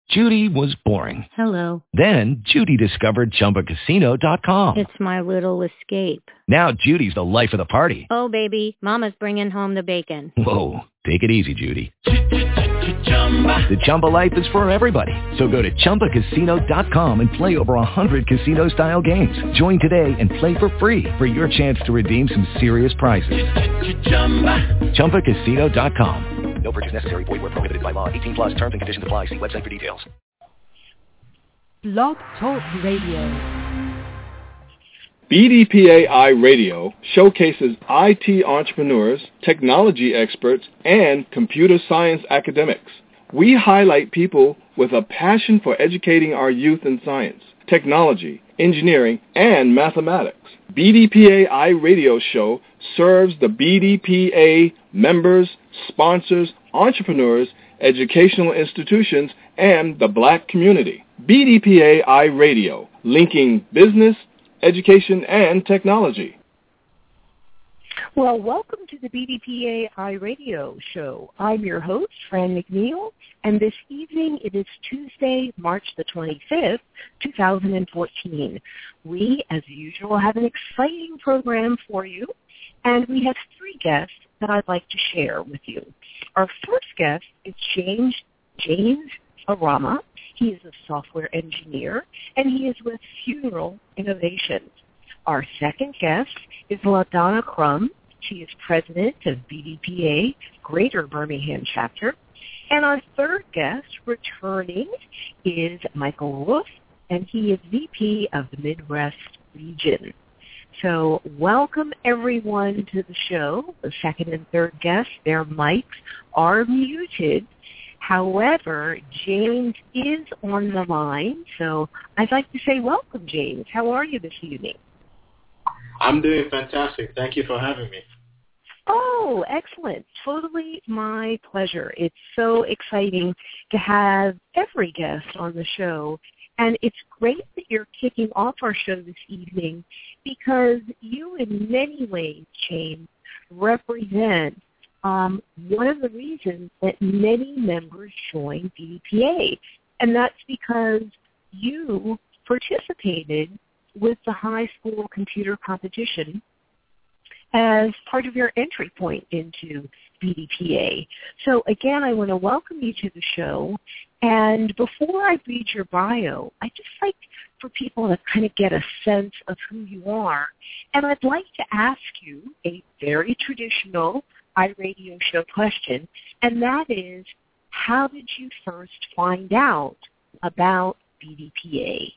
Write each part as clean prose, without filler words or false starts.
Judy was boring. Hello. Then Judy discovered ChumbaCasino.com. It's my little escape. Now Judy's the life of the party. Oh, baby, mama's bringing home the bacon. Whoa, take it easy, Judy. The Chumba life is for everybody. So go to ChumbaCasino.com and play over 100 casino-style games. Join today and play for free for your chance to redeem some serious prizes. ChumbaCasino.com. No purchase necessary. Void where prohibited by law. 18 plus terms and conditions apply. See website for details. Blog Talk Radio. BDPA Radio showcases IT entrepreneurs, technology experts, and computer science academics. We highlight people with a passion for educating our youth in science, technology, engineering, and mathematics. BDPA Radio Show serves the BDPA members, sponsors, entrepreneurs, educational institutions, and the black community. BDPA Radio, linking business, education, and technology. Well, welcome to the BDPA Radio Show. I'm your host, Fran McNeil, and this evening it is Tuesday, March the 25th, 2014. We, as usual, have an exciting program for you, and we have three guests that I'd like to share with you. Our first guest is James Arama. He is a software engineer, and he is with Funeral Innovations. Our second guest is LaDonna Crum. She is president of BDPA Greater Birmingham Chapter. And our third guest returning is Michael Wolf, and he is VP of the Midwest region. So welcome everyone to the show. The second and third guests, their mics are muted. However, James is on the line, so I'd like to say welcome, James. How are you this evening? I'm doing fantastic. Thank you for having me. Oh, excellent. Totally my pleasure. It's so exciting to have every guest on the show. And it's great that you're kicking off our show this evening because you, in many ways, James, represent one of the reasons that many members join BDPA. And that's because you participated with the high school computer competition as part of your entry point into BDPA. So again, I want to welcome you to the show. And before I read your bio, I'd just like for people to kind of get a sense of who you are. And I'd like to ask you a very traditional iRadio show question, and that is, how did you first find out about BDPA?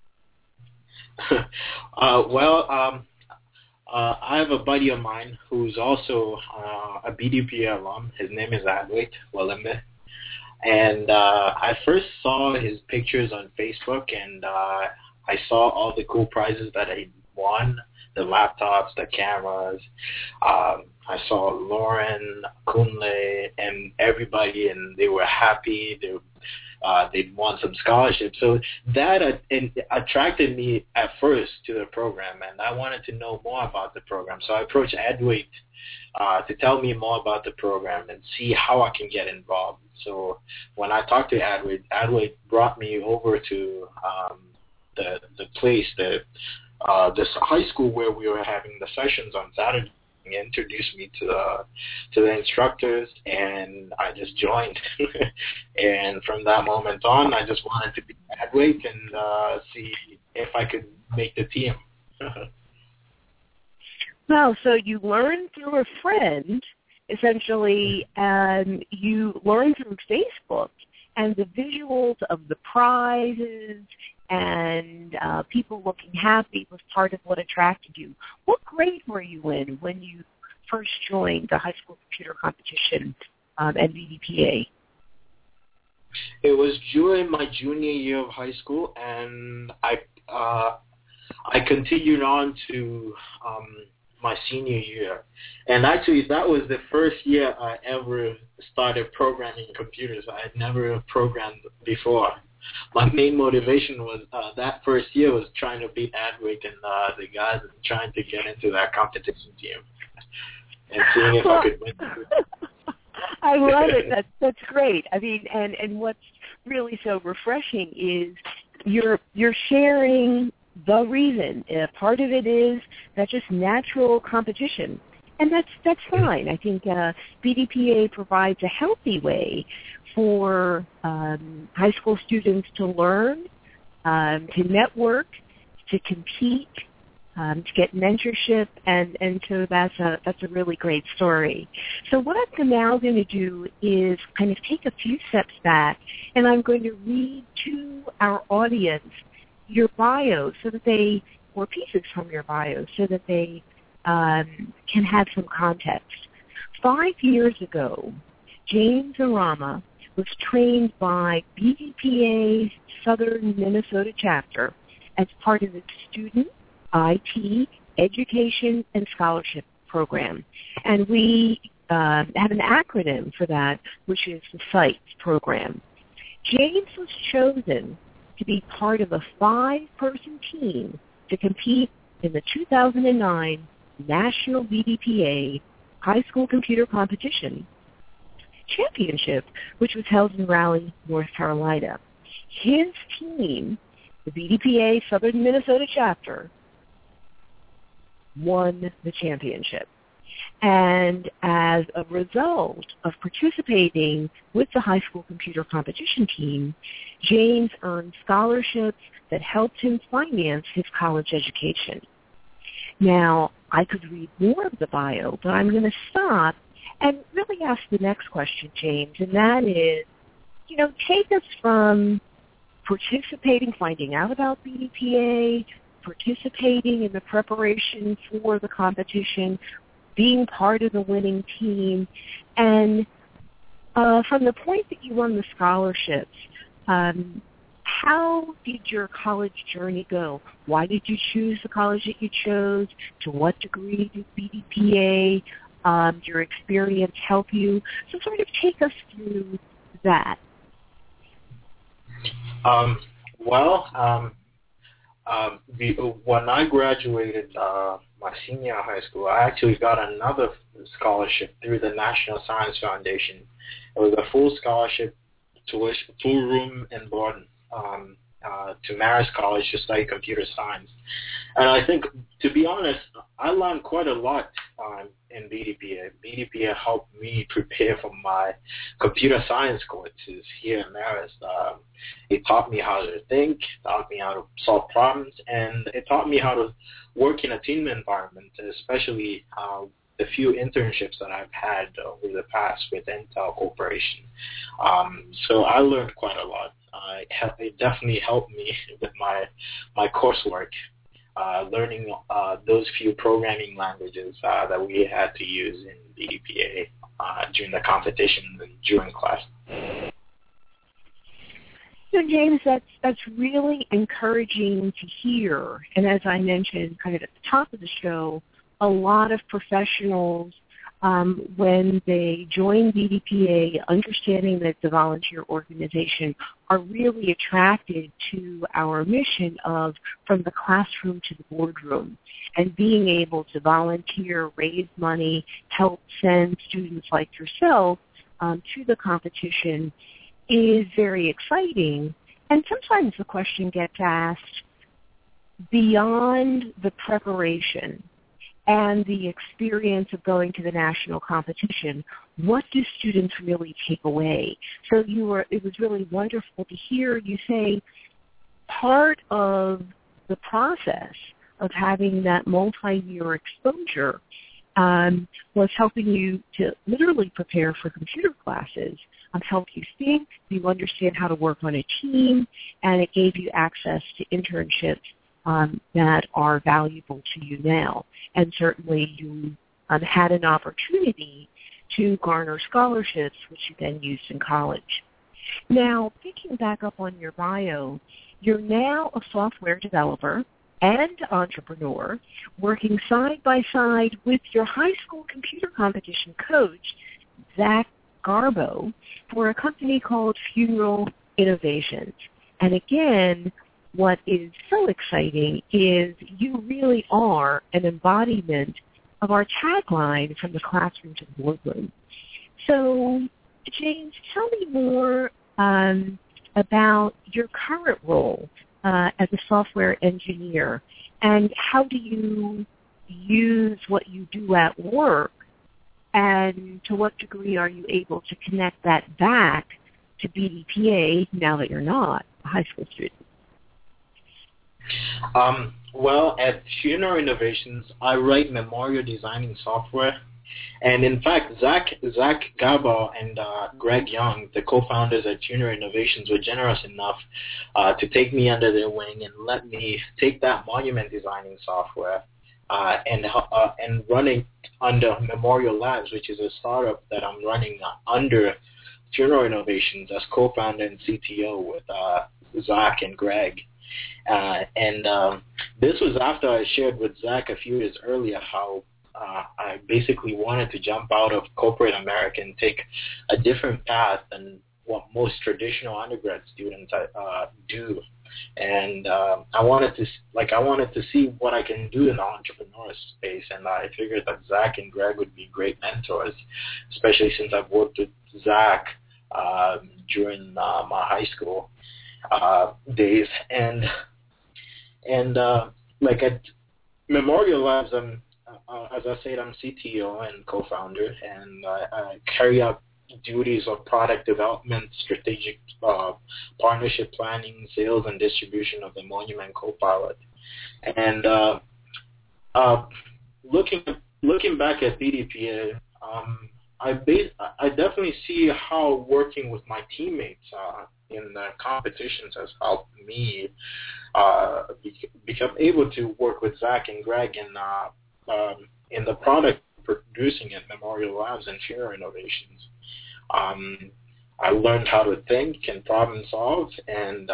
I have a buddy of mine who's also a BDPA alum. His name is Adwait Walimbe. And I first saw his pictures on Facebook, and I saw all the cool prizes that he won, the laptops, the cameras. I saw Lauren, Kunle, and everybody, and they were happy. They'd won some scholarships. So that attracted me at first to the program, and I wanted to know more about the program. So I approached Adwait to tell me more about the program and see how I can get involved. So when I talked to Adwait brought me over to the place, this high school where we were having the sessions on Saturday. He introduced me to the instructors, and I just joined. And from that moment on, I just wanted to be Adwait and see if I could make the team. Well, so you learned through a friend, essentially, and you learned through Facebook, and the visuals of the prizes and people looking happy was part of what attracted you. What grade were you in when you first joined the high school computer competition at BDPA? It was during my junior year of high school, and I continued on to my senior year. And actually, that was the first year I ever started programming computers. I had never programmed before. My main motivation was that first year was trying to beat Adwait and the guys and trying to get into that competition team and seeing if I could win. I love it. That's great. I mean, and what's really so refreshing is you're sharing the reason. Part of it is that just natural competition, and that's fine. I think BDPA provides a healthy way for high school students to learn, to network, to compete, to get mentorship, and so that's a really great story. So what I'm now going to do is kind of take a few steps back, and I'm going to read to our audience your bio so that they, or pieces from your bio, so that they can have some context. 5 years ago, James Arama was trained by BDPA's Southern Minnesota chapter as part of its student IT, education, and scholarship program. And we have an acronym for that, which is the SITES program. James was chosen to be part of a 5-person team to compete in the 2009 National BDPA High School Computer Competition Championship, which was held in Raleigh, North Carolina. His team, the BDPA Southern Minnesota chapter, won the championship. And as a result of participating with the high school computer competition team, James earned scholarships that helped him finance his college education. Now, I could read more of the bio, but I'm going to stop and really ask the next question, James, and that is, take us from participating, finding out about BDPA, participating in the preparation for the competition, being part of the winning team, and from the point that you won the scholarships, how did your college journey go? Why did you choose the college that you chose? To what degree did BDPA, your experience, help you? So sort of take us through that. When I graduated my senior high school, I actually got another scholarship through the National Science Foundation. It was a full scholarship, full room and board to Marist College to study computer science. And I think, to be honest, I learned quite a lot in BDPA. BDPA helped me prepare for my computer science courses here at Marist. It taught me how to think, taught me how to solve problems, and it taught me how to work in a team environment, especially the few internships that I've had over the past with Intel Corporation. So I learned quite a lot. It definitely helped me with my coursework, learning those few programming languages that we had to use in BDPA during the competitions and during class. So, James, that's really encouraging to hear. And as I mentioned kind of at the top of the show, a lot of professionals, when they join BDPA, understanding that the volunteer organization, are really attracted to our mission of from the classroom to the boardroom, and being able to volunteer, raise money, help send students like yourself to the competition is very exciting. And sometimes the question gets asked, beyond the preparation and the experience of going to the national competition, what do students really take away? So it was really wonderful to hear you say part of the process of having that multi-year exposure was helping you to literally prepare for computer classes, help you think, you understand how to work on a team, and it gave you access to internships that are valuable to you now. And certainly you had an opportunity to garner scholarships, which you then used in college. Now, picking back up on your bio, you're now a software developer and entrepreneur working side by side with your high school computer competition coach, Zach Garbo, for a company called Funeral Innovations. And again, what is so exciting is you really are an embodiment of our tagline from the classroom to the boardroom. So, James, tell me more about your current role as a software engineer, and how do you use what you do at work, and to what degree are you able to connect that back to BDPA now that you're not a high school student? Well, at Funeral Innovations, I write memorial designing software. And in fact, Zach Gaba and Greg Young, the co-founders at Funeral Innovations, were generous enough to take me under their wing and let me take that monument designing software and run it under Memorial Labs, which is a startup that I'm running under Funeral Innovations as co-founder and CTO with Zach and Greg. This was after I shared with Zach a few years earlier how I basically wanted to jump out of corporate America and take a different path than what most traditional undergrad students do. And I wanted to see what I can do in the entrepreneur space, and I figured that Zach and Greg would be great mentors, especially since I've worked with Zach during my high school days. And like at Memorial Labs, as I said, I'm CTO and co-founder, and I carry out duties of product development, strategic partnership planning, sales, and distribution of the Monument Copilot. And looking back at BDPA, I definitely see how working with my teammates in the competitions has helped me become able to work with Zach and Greg in the product producing at Memorial Labs and Funeral Innovations. I learned how to think and problem solve, and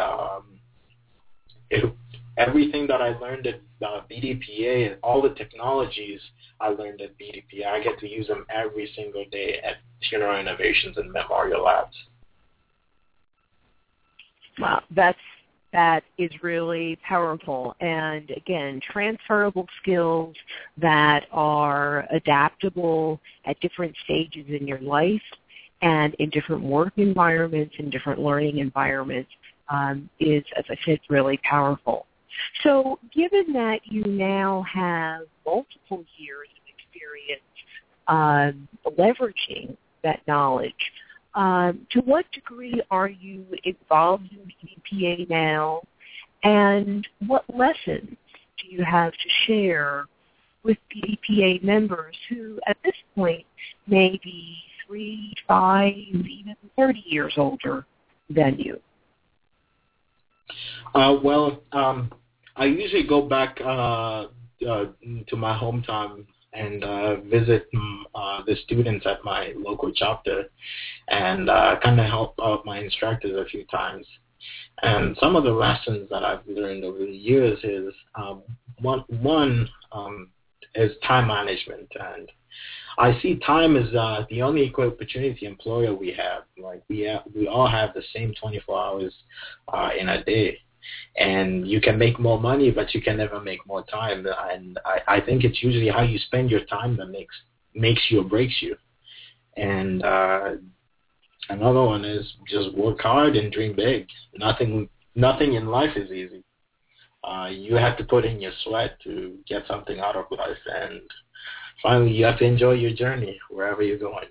everything that I learned at BDPA and all the technologies I learned at BDPA, I get to use them every single day at Funeral Innovations and Memorial Labs. Wow, that is really powerful. And again, transferable skills that are adaptable at different stages in your life and in different work environments and different learning environments is, as I said, really powerful. So given that you now have multiple years of experience leveraging that knowledge, to what degree are you involved in BDPA now, and what lessons do you have to share with BDPA members who at this point may be 3, 5, even 30 years older than you? I usually go back to my hometown and visit the students at my local chapter and kind of help out my instructors a few times. And some of the lessons that I've learned over the years is one is time management. And I see time as the only equal opportunity employer we have. Like we all have the same 24 hours in a day. And you can make more money, but you can never make more time. And I think it's usually how you spend your time that makes you or breaks you. And another one is just work hard and dream big. Nothing in life is easy. You have to put in your sweat to get something out of life. And finally, you have to enjoy your journey wherever you're going.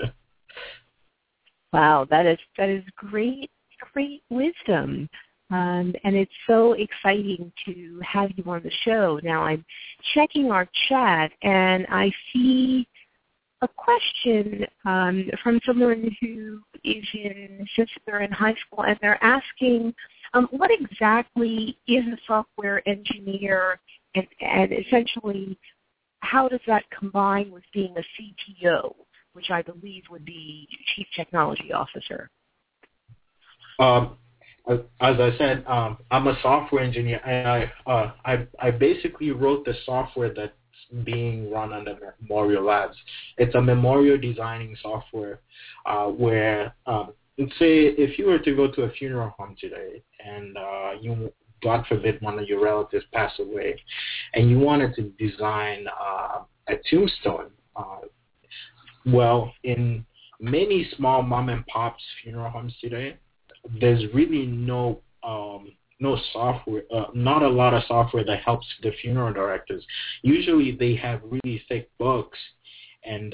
Wow, that is great wisdom. And it's so exciting to have you on the show. Now I'm checking our chat, and I see a question from someone who is since they're in high school, and they're asking, what exactly is a software engineer, and essentially how does that combine with being a CTO, which I believe would be Chief Technology Officer? As I said, I'm a software engineer, and I basically wrote the software that's being run under Memorial Labs. It's a memorial designing software where, let's say, if you were to go to a funeral home today and you, God forbid, one of your relatives passed away, and you wanted to design a tombstone, well, in many small mom and pops funeral homes today, there's really no software, not a lot of software that helps the funeral directors. Usually they have really thick books, and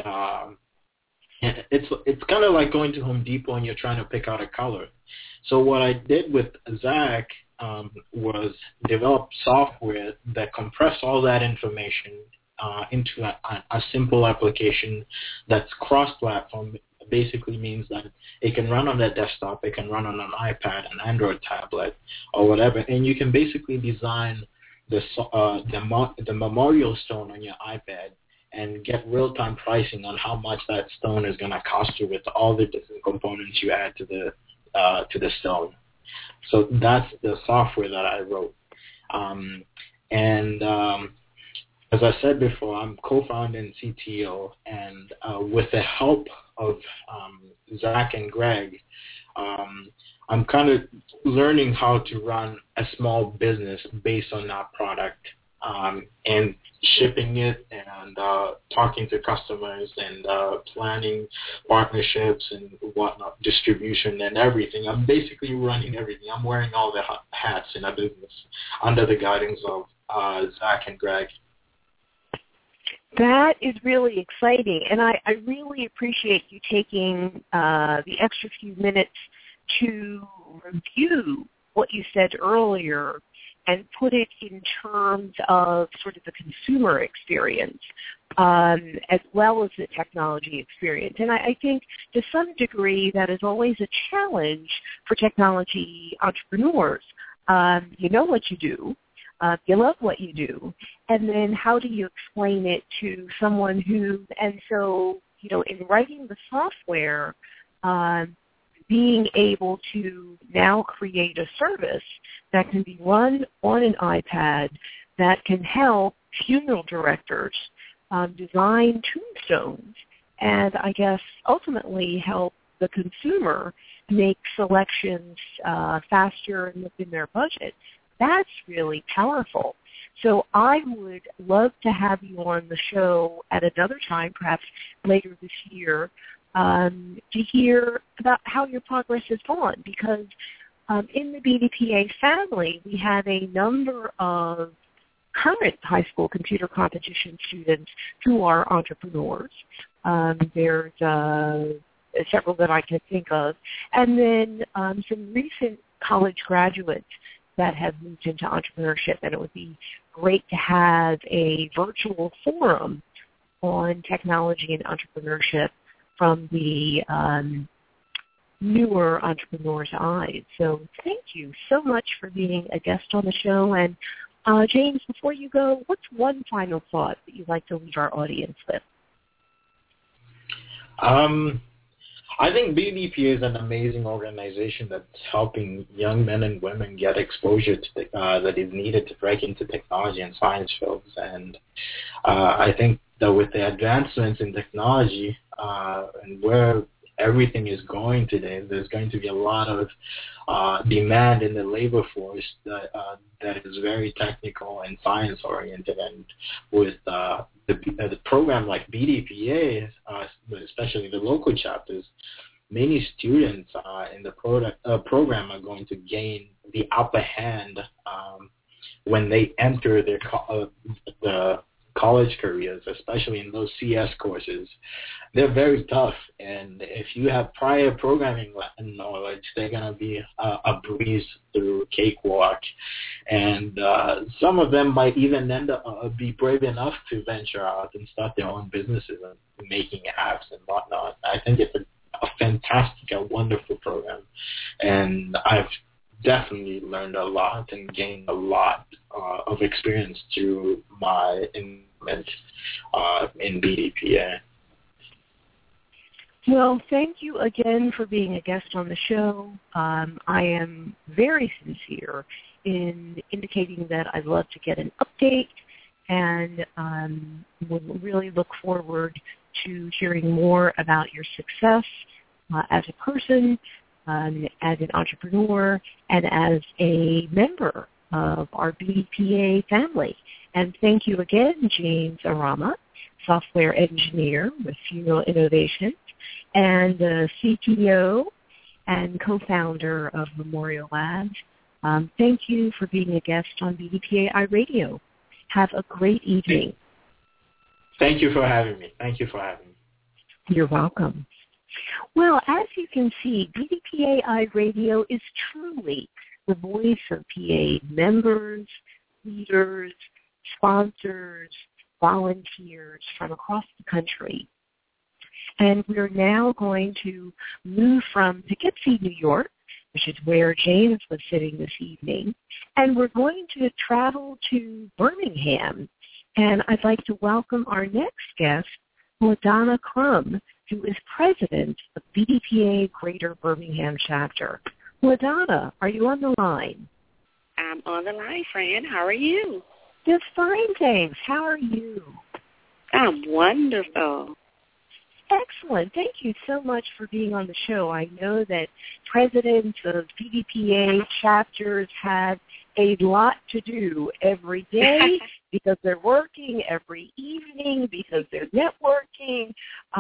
it's kind of like going to Home Depot and you're trying to pick out a color. So what I did with Zach was develop software that compressed all that information into a simple application that's cross-platform. Basically means that it can run on a desktop, it can run on an iPad, an Android tablet, or whatever, and you can basically design the memorial stone on your iPad and get real-time pricing on how much that stone is going to cost you with all the different components you add to the stone. So that's the software that I wrote. As I said before, I'm co-founder and CTO, and with the help of Zach and Greg, I'm kind of learning how to run a small business based on that product, and shipping it and talking to customers and planning partnerships and whatnot, distribution and everything. I'm basically running everything. I'm wearing all the hats in a business under the guidance of Zach and Greg. That is really exciting, and I really appreciate you taking the extra few minutes to review what you said earlier and put it in terms of sort of the consumer experience as well as the technology experience. And I think to some degree that is always a challenge for technology entrepreneurs. You know what you do. You love what you do, and then how do you explain it to someone who, and so, you know, in writing the software, being able to now create a service that can be run on an iPad that can help funeral directors design tombstones and I guess ultimately help the consumer make selections faster and within their budget. That's really powerful. So I would love to have you on the show at another time, perhaps later this year, to hear about how your progress has gone. Because in the BDPA family, we have a number of current high school computer competition students who are entrepreneurs. There's several that I can think of. And then some recent college graduates that have moved into entrepreneurship, and it would be great to have a virtual forum on technology and entrepreneurship from the newer entrepreneur's eyes. So thank you so much for being a guest on the show. And James, before you go, what's one final thought that you'd like to leave our audience with? I think BDPA is an amazing organization that's helping young men and women get exposure to that is needed to break into technology and science fields. And I think that with the advancements in technology and where everything is going today, there's going to be a lot of demand in the labor force that is very technical and science-oriented. And with the program like BDPA, especially the local chapters, many students in the program are going to gain the upper hand when they enter their the college careers, especially in those CS courses. They're very tough, and if you have prior programming knowledge, they're going to be a breeze through cakewalk. And some of them might even end up be brave enough to venture out and start their own businesses and making apps and whatnot. I think it's a fantastic, a wonderful program, and I've definitely learned a lot and gained a lot of experience through my involvement in BDPA. Well, thank you again for being a guest on the show. I am very sincere in indicating that I'd love to get an update, and we'll really look forward to hearing more about your success as a person, as an entrepreneur, and as a member of our BDPA family. And thank you again, James Arama, software engineer with Funeral Innovations, and CTO and co-founder of Memorial Labs. Thank you for being a guest on BDPA iRadio. Have a great evening. Thank you for having me. You're welcome. Well, as you can see, BDPA iRadio is truly the voice of PA members, leaders, sponsors, volunteers from across the country. And we're now going to move from Poughkeepsie, New York, which is where James was sitting this evening, and we're going to travel to Birmingham. And I'd like to welcome our next guest, LaDonna Crum, who is president of BDPA Greater Birmingham Chapter. LaDonna, are you on the line? I'm on the line, Fran. How are you? Just fine, thanks. How are you? I'm wonderful. Excellent. Thank you so much for being on the show. I know that presidents of BDPA chapters have a lot to do every day because they're working, every evening because they're networking,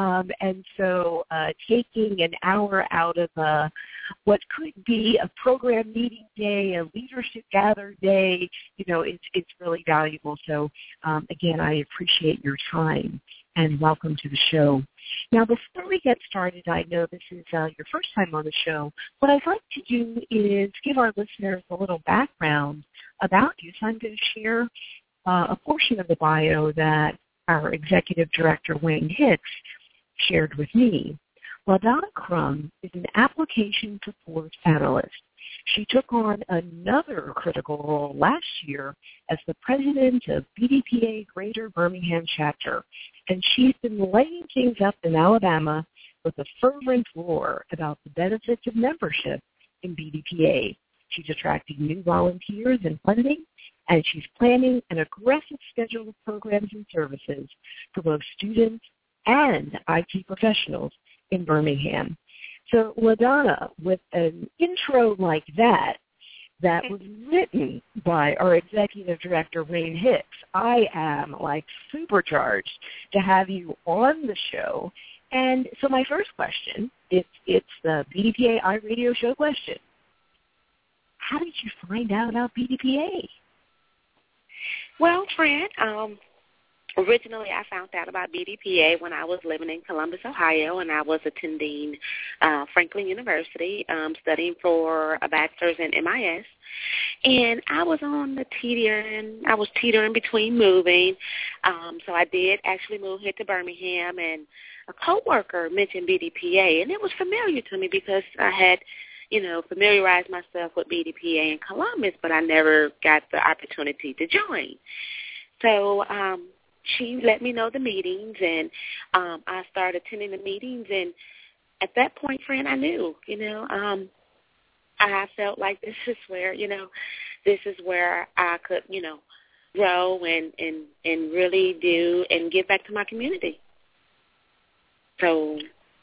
and so taking an hour out of what could be a program meeting day, a leadership gather day, it's really valuable. So, again, I appreciate your time and welcome to the show. Now, before we get started, I know this is your first time on the show. What I'd like to do is give our listeners a little background about you. So I'm going to share a portion of the bio that our executive director, Wayne Hicks, shared with me. LaDonna Crum is an application support analyst. She took on another critical role last year as the president of BDPA Greater Birmingham Chapter, and she's been lighting things up in Alabama with a fervent roar about the benefits of membership in BDPA. She's attracting new volunteers and funding, and she's planning an aggressive schedule of programs and services for both students and IT professionals in Birmingham. So, LaDonna, with an intro like that was written by our executive director, Wayne Hicks, I am supercharged to have you on the show. And so my first question, it's the BDPA iRadio show question. How did you find out about BDPA? Well, Fran, originally I found out about BDPA when I was living in Columbus, Ohio, and I was attending Franklin University, studying for a bachelor's in MIS. And I was on the teetering between moving. So I did actually move here to Birmingham, and a coworker mentioned BDPA, and it was familiar to me because I had familiarized myself with BDPA in Columbus, but I never got the opportunity to join. So she let me know the meetings, and I started attending the meetings, and at that point, friend, I knew, I felt like this is where I could, grow and really do and give back to my community. So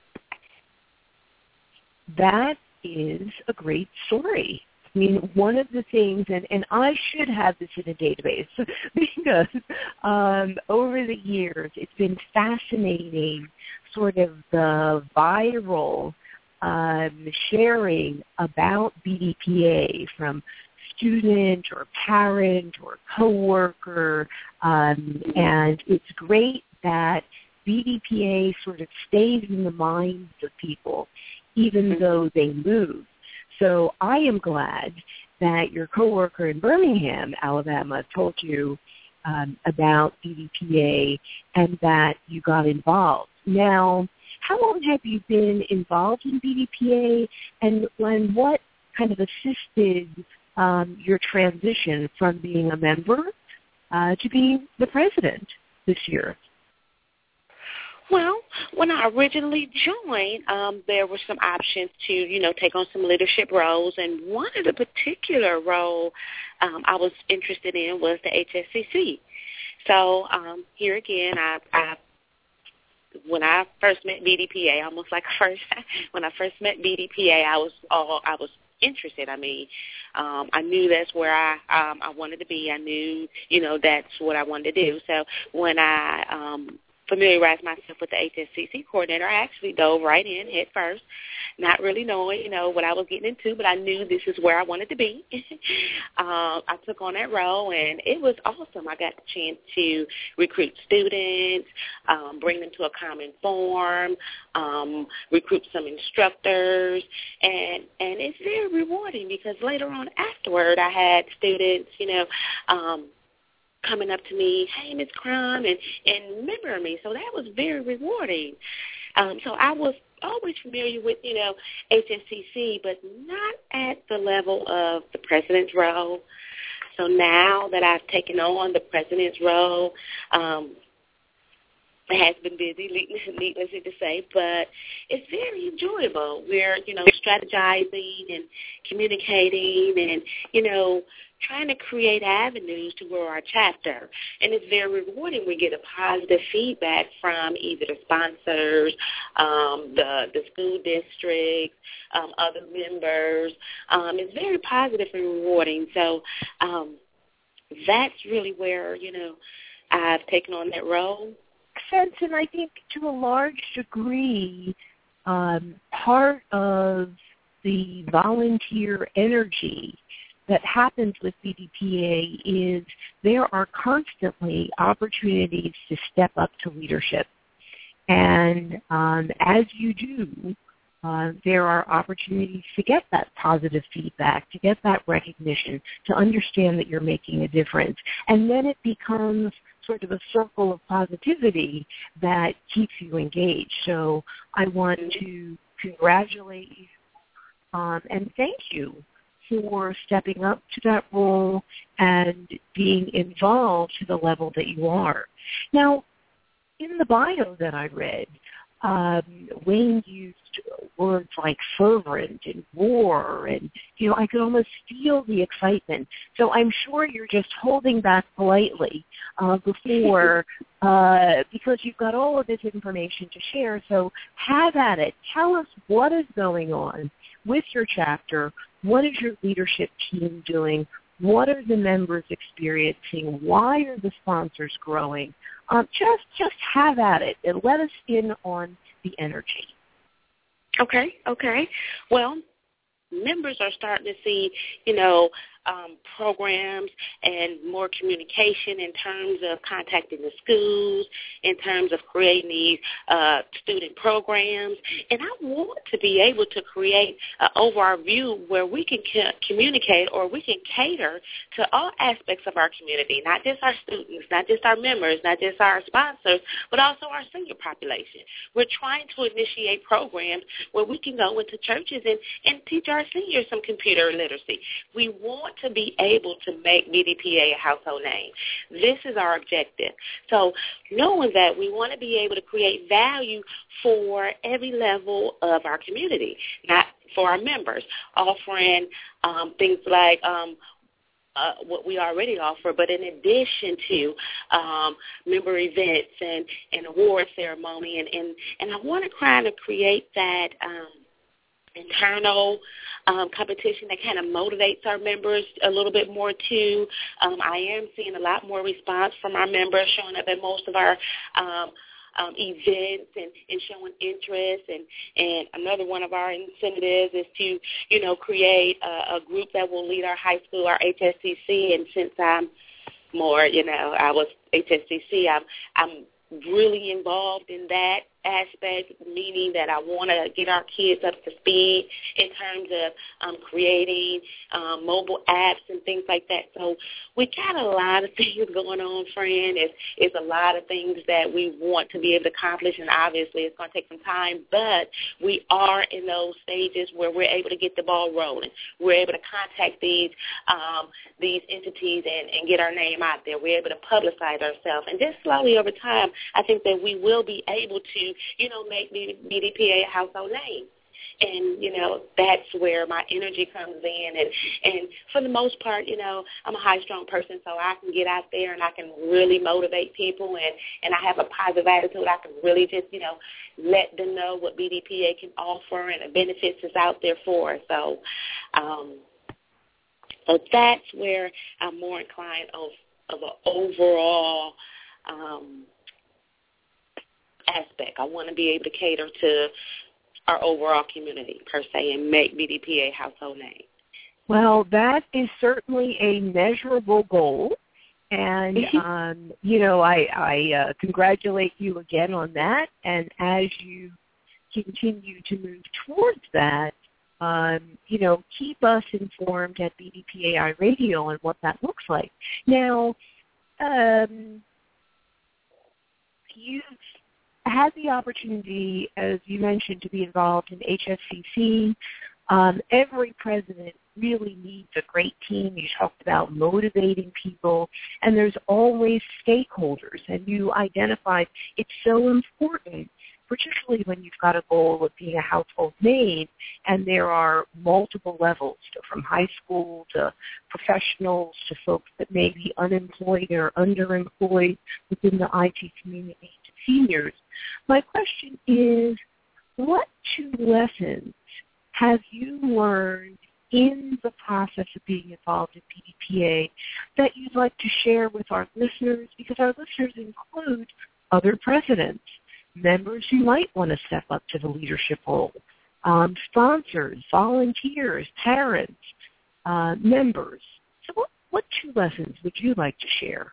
that is a great story. I mean, one of the things, and I should have this in a database because over the years it's been fascinating sort of the viral sharing about BDPA from student or parent or coworker, and it's great that BDPA sort of stays in the minds of people even though they move. So I am glad that your coworker in Birmingham, Alabama, told you about BDPA and that you got involved. Now, how long have you been involved in BDPA, and what kind of assisted your transition from being a member to being the president this year? Well, when I originally joined, there were some options to, take on some leadership roles, and one of the particular role I was interested in was the HSCC. So here again, when I first met BDPA, when I first met BDPA, I was interested. I mean, I knew that's where I wanted to be. I knew, that's what I wanted to do. So when I familiarize myself with the HSCC coordinator, I actually dove right in head first, not really knowing, what I was getting into, but I knew this is where I wanted to be. I took on that role, and it was awesome. I got the chance to recruit students, bring them to a common form, recruit some instructors, and it's very rewarding because later on afterward I had students, coming up to me, hey, Ms. Crum, and remembering me. So that was very rewarding. So I was always familiar with, HSCC, but not at the level of the president's role. So now that I've taken on the president's role, it has been busy, needless to say, but it's very enjoyable. We're, strategizing and communicating and, trying to create avenues to grow our chapter. And it's very rewarding. We get a positive feedback from either the sponsors, the school districts, other members. It's very positive and rewarding. So that's really where, I've taken on that role. And I think to a large degree, part of the volunteer energy that happens with BDPA is there are constantly opportunities to step up to leadership. And as you do, there are opportunities to get that positive feedback, to get that recognition, to understand that you're making a difference. And then it becomes sort of a circle of positivity that keeps you engaged. So I want to congratulate you and thank you for stepping up to that role and being involved to the level that you are. Now, in the bio that I read, Wayne used words like fervent and roar, and, I could almost feel the excitement. So I'm sure you're just holding back politely before, because you've got all of this information to share. So have at it. Tell us what is going on with your chapter. What is your leadership team doing? What are the members experiencing? Why are the sponsors growing? Just have at it and let us in on the energy. Okay. Well, members are starting to see, programs and more communication in terms of contacting the schools, in terms of creating these student programs. And I want to be able to create an overall view where we can communicate or we can cater to all aspects of our community, not just our students, not just our members, not just our sponsors, but also our senior population. We're trying to initiate programs where we can go into churches and teach our seniors some computer literacy. We want to be able to make BDPA a household name. This is our objective. So knowing that, we want to be able to create value for every level of our community, not for our members, offering things like what we already offer, but in addition to member events and award ceremony, and I want to kind of create that internal competition that kind of motivates our members a little bit more too. I am seeing a lot more response from our members showing up at most of our events and showing interest. And another one of our incentives is to, create a group that will lead our high school, our HSCC. And since I'm more, I was HSCC, I'm really involved in that aspect, meaning that I want to get our kids up to speed in terms of creating mobile apps and things like that. So we got a lot of things going on, Fran. It's a lot of things that we want to be able to accomplish, and obviously it's going to take some time, but we are in those stages where we're able to get the ball rolling. We're able to contact these entities and get our name out there. We're able to publicize ourselves. And just slowly over time, I think that we will be able to make BDPA a household name. And, that's where my energy comes in. And for the most part, I'm a high-strung person, so I can get out there and I can really motivate people, and I have a positive attitude. I can really just, let them know what BDPA can offer and the benefits is out there for us. So that's where I'm more inclined of an overall aspect. I want to be able to cater to our overall community, per se, and make BDPA a household name. Well, that is certainly a measurable goal. And, I congratulate you again on that. And as you continue to move towards that, keep us informed at BDPAI Radio on what that looks like. Now, you've had the opportunity, as you mentioned, to be involved in HSCC. Every president really needs a great team. You talked about motivating people, and there's always stakeholders, and you identified it's so important, particularly when you've got a goal of being a household name, and there are multiple levels, from high school to professionals to folks that may be unemployed or underemployed within the IT community to seniors. My question is, what 2 lessons have you learned in the process of being involved in BDPA that you'd like to share with our listeners? Because our listeners include other presidents, members who might want to step up to the leadership role, sponsors, volunteers, parents, members. So what 2 lessons would you like to share?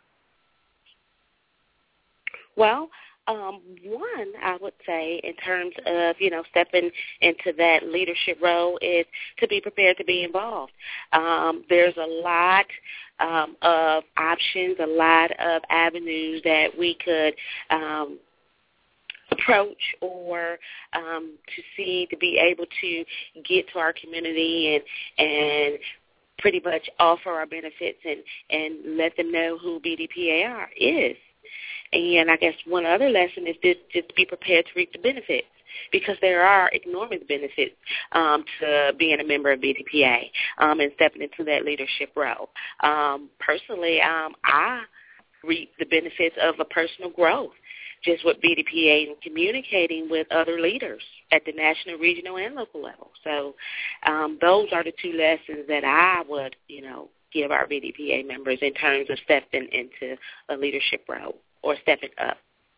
Well, one, I would say, in terms of, stepping into that leadership role is to be prepared to be involved. There's a lot of options, a lot of avenues that we could approach or to be able to get to our community and pretty much offer our benefits and let them know who BDPA is. And I guess one other lesson is just to be prepared to reap the benefits, because there are enormous benefits to being a member of BDPA and stepping into that leadership role. Personally, I reap the benefits of a personal growth just with BDPA and communicating with other leaders at the national, regional, and local level. So those are the 2 lessons that I would, give our BDPA members in terms of stepping into a leadership role or stepping up.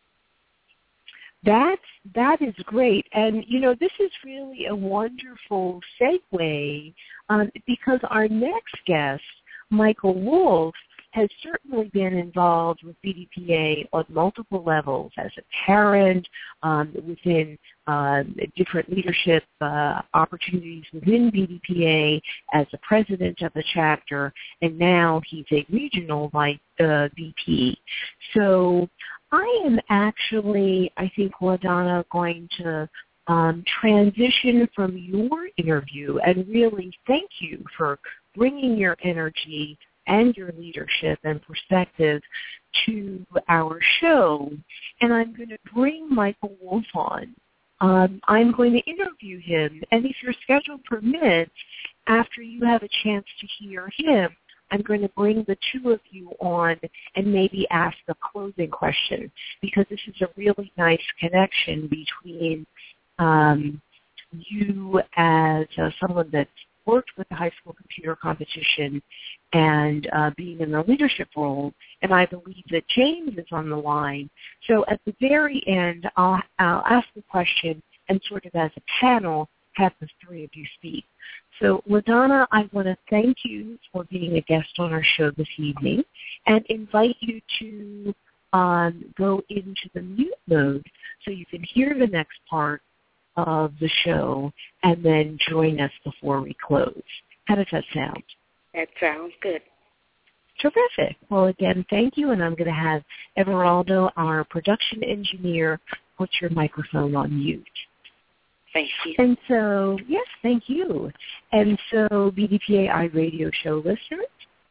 That is great. And, this is really a wonderful segue because our next guest, Michael Wolf, has certainly been involved with BDPA on multiple levels as a parent, within different leadership opportunities within BDPA, as the president of the chapter, and now he's a regional VP. So I am actually, I think, LaDonna, going to transition from your interview and really thank you for bringing your energy and your leadership and perspective to our show. And I'm going to bring Michael Wolf on. I'm going to interview him, and if your schedule permits, after you have a chance to hear him, I'm going to bring the 2 of you on and maybe ask a closing question, because this is a really nice connection between you as someone that's worked with the high school computer competition and being in the leadership role, and I believe that James is on the line. So at the very end, I'll ask the question and sort of as a panel have the 3 of you speak. So, LaDonna, I want to thank you for being a guest on our show this evening and invite you to go into the mute mode so you can hear the next part of the show and then join us before we close. How does that sound? That sounds good. Terrific. Well, again, thank you, and I'm going to have Everaldo, our production engineer, put your microphone on mute. Thank you. And so, yes, thank you. And so, BDPA Radio Show listeners,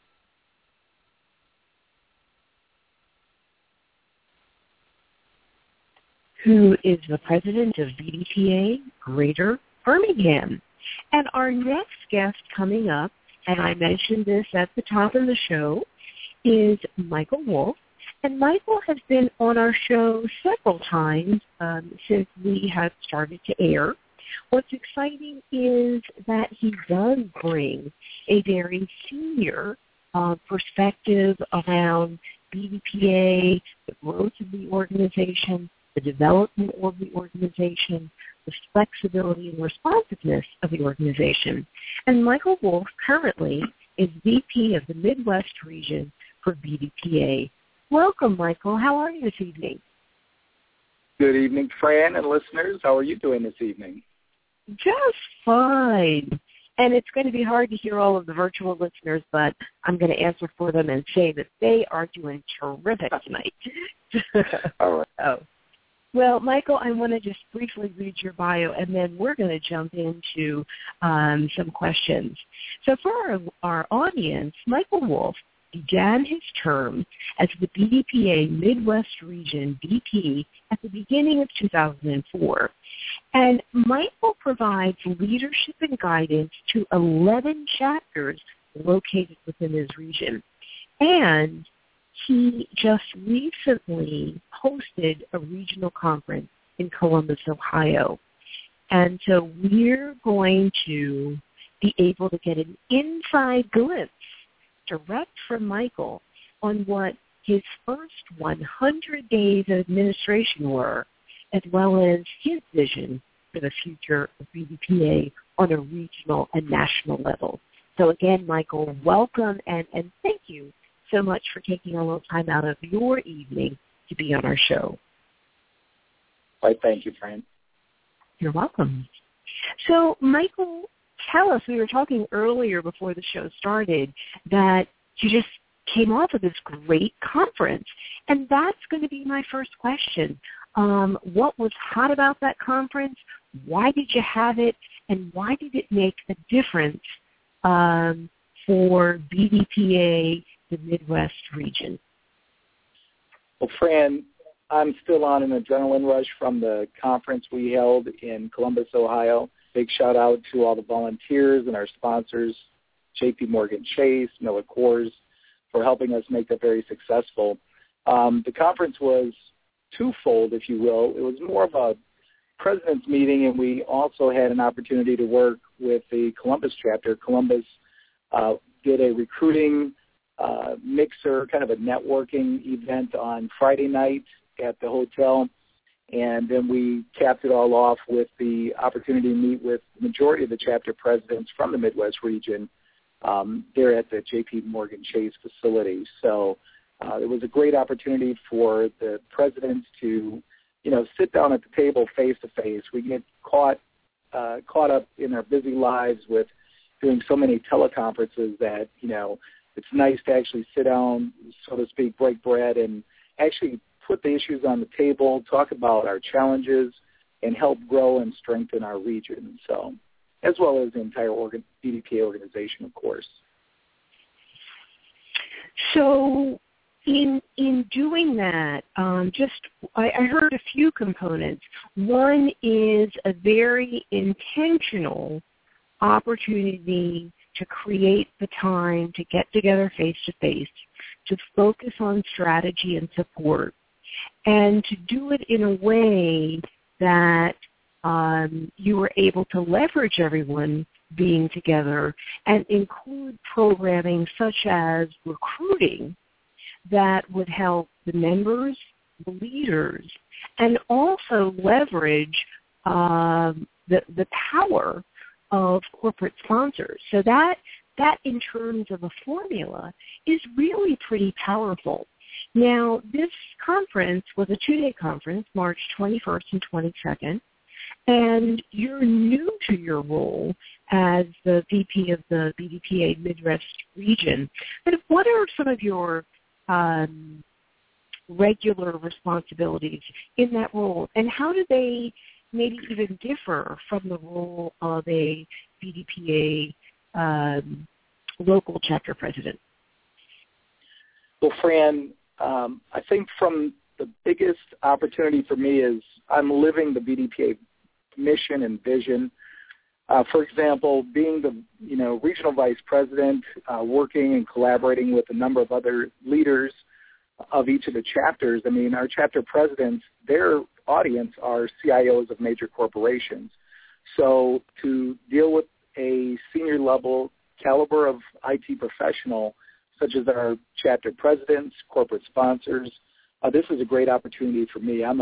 who is the president of BDPA Greater Birmingham. And our next guest coming up, and I mentioned this at the top of the show, is Michael Wolf. And Michael has been on our show several times since we have started to air. What's exciting is that he does bring a very senior perspective around BDPA, the growth of the organization, the development of the organization, the flexibility and responsiveness of the organization. And Michael Wolf currently is VP of the Midwest region for BDPA. Welcome, Michael. How are you this evening? Good evening, Fran and listeners. How are you doing this evening? Just fine. And it's going to be hard to hear all of the virtual listeners, but I'm going to answer for them and say that they are doing terrific tonight. All right. Oh. Well, Michael, I want to just briefly read your bio, and then we're going to jump into some questions. So for our audience, Michael Wolf began his term as the BDPA Midwest Region VP at the beginning of 2004. And Michael provides leadership and guidance to 11 chapters located within his region. And he just recently hosted a regional conference in Columbus, Ohio. And so we're going to be able to get an inside glimpse direct from Michael on what his first 100 days of administration were, as well as his vision for the future of BDPA on a regional and national level. So again, Michael, welcome and thank you so much for taking a little time out of your evening to be on our show. Why, thank you, Fran. You're welcome. So, Michael, tell us, we were talking earlier before the show started that you just came off of this great conference, and that's going to be my first question. What was hot about that conference? Why did you have it? And why did it make a difference for BDPA, the Midwest region? Well, Fran, I'm still on an adrenaline rush from the conference we held in Columbus, Ohio. Big shout out to all the volunteers and our sponsors, J.P. Morgan Chase, Miller Coors, for helping us make that very successful. The conference was twofold, if you will. It was more of a president's meeting, and we also had an opportunity to work with the Columbus chapter. Columbus did a recruiting mixer, kind of a networking event on Friday night at the hotel, and then we capped it all off with the opportunity to meet with the majority of the chapter presidents from the Midwest region there at the J.P. Morgan Chase facility. So it was a great opportunity for the presidents to, sit down at the table face to face. We get caught up in our busy lives with doing so many teleconferences that, it's nice to actually sit down, so to speak, break bread, and actually put the issues on the table, talk about our challenges, and help grow and strengthen our region. So, as well as the entire BDPA organization, of course. So, in doing that, I heard a few components. One is a very intentional opportunity to create the time to get together face-to-face, to focus on strategy and support, and to do it in a way that you were able to leverage everyone being together and include programming such as recruiting that would help the members, the leaders, and also leverage the power of corporate sponsors. So that in terms of a formula is really pretty powerful. Now, this conference was a 2-day conference, March 21st and 22nd, and you're new to your role as the VP of the BDPA Midwest region. But what are some of your regular responsibilities in that role, and how do they maybe even differ from the role of a BDPA local chapter president? Well, Fran, I think from the biggest opportunity for me is I'm living the BDPA mission and vision. For example, being the regional vice president, working and collaborating with a number of other leaders of each of the chapters. I mean, our chapter presidents, their audience are CIOs of major corporations. So to deal with a senior level caliber of IT professional, such as our chapter presidents, corporate sponsors, this is a great opportunity for me. I'm a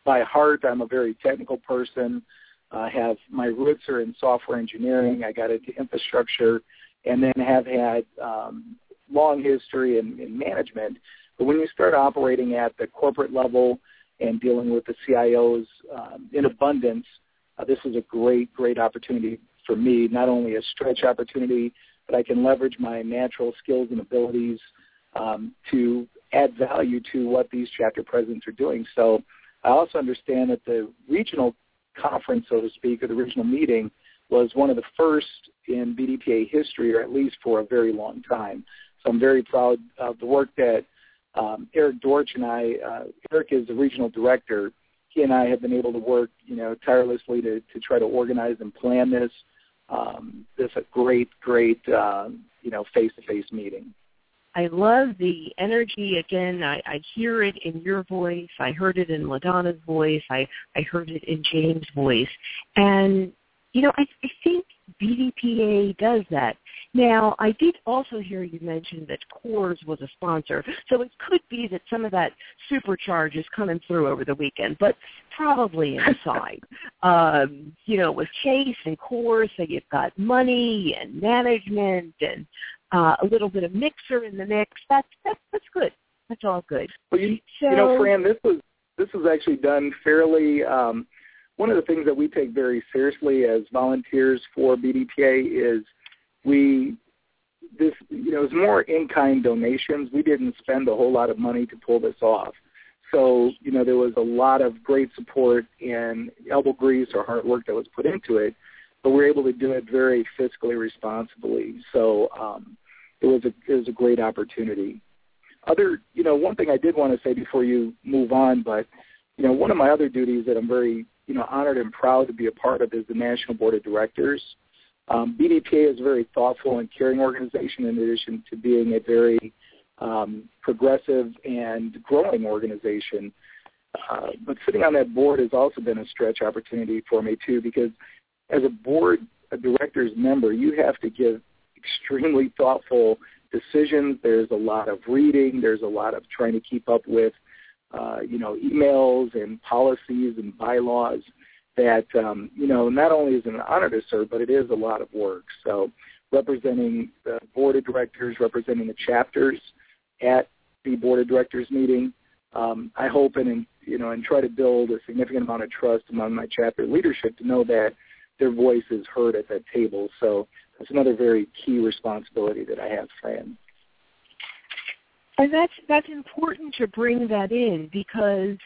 by heart, I'm a very technical person. Have my roots are in software engineering. I got into infrastructure, and then have had long history in management. But when you start operating at the corporate level and dealing with the CIOs in abundance, this is a great opportunity for me. Not only a stretch opportunity, but I can leverage my natural skills and abilities to add value to what these chapter presidents are doing. So I also understand that the regional conference, so to speak, or the regional meeting was one of the first in BDPA history, or at least for a very long time. So I'm very proud of the work that Eric Dortch and I, Eric is the regional director. He and I have been able to work, tirelessly to try to organize and plan this. This a great, face-to-face meeting. I love the energy. Again, I hear it in your voice. I heard it in LaDonna's voice. I heard it in James' voice. And, I think BDPA does that. Now, I did also hear you mention that Coors was a sponsor, so it could be that some of that supercharge is coming through over the weekend, but probably inside. With Chase and Coors, so you've got money and management and a little bit of mixer in the mix. That's good. That's all good. Well, Fran, this was actually done fairly. One of the things that we take very seriously as volunteers for BDPA is it's more in-kind donations. We didn't spend a whole lot of money to pull this off. So, there was a lot of great support and elbow grease or hard work that was put into it, but we were able to do it very fiscally responsibly. So it was a great opportunity. One thing I did want to say before you move on, but, one of my other duties that I'm very, honored and proud to be a part of is the National Board of Directors. BDPA is a very thoughtful and caring organization in addition to being a very progressive and growing organization. But sitting on that board has also been a stretch opportunity for me, too, because as a board of directors member, you have to give extremely thoughtful decisions. There's a lot of reading. There's a lot of trying to keep up with, emails and policies and bylaws that, not only is it an honor to serve, but it is a lot of work. So representing the board of directors, representing the chapters at the board of directors meeting, I hope and try to build a significant amount of trust among my chapter leadership to know that their voice is heard at that table. So that's another very key responsibility that I have, Fran. And that's important to bring that in because,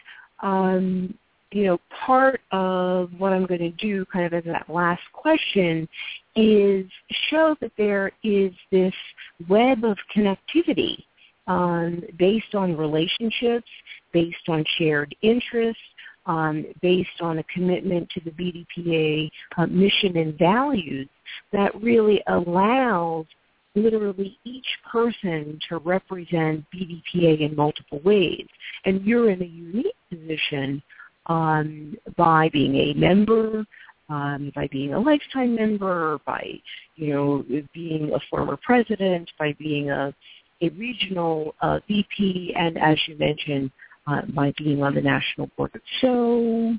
part of what I'm going to do kind of as that last question is show that there is this web of connectivity based on relationships, based on shared interests, based on a commitment to the BDPA mission and values that really allows literally each person to represent BDPA in multiple ways. And you're in a unique position by being a member, by being a lifetime member, by, being a former president, by being a regional VP, and as you mentioned, by being on the national board. So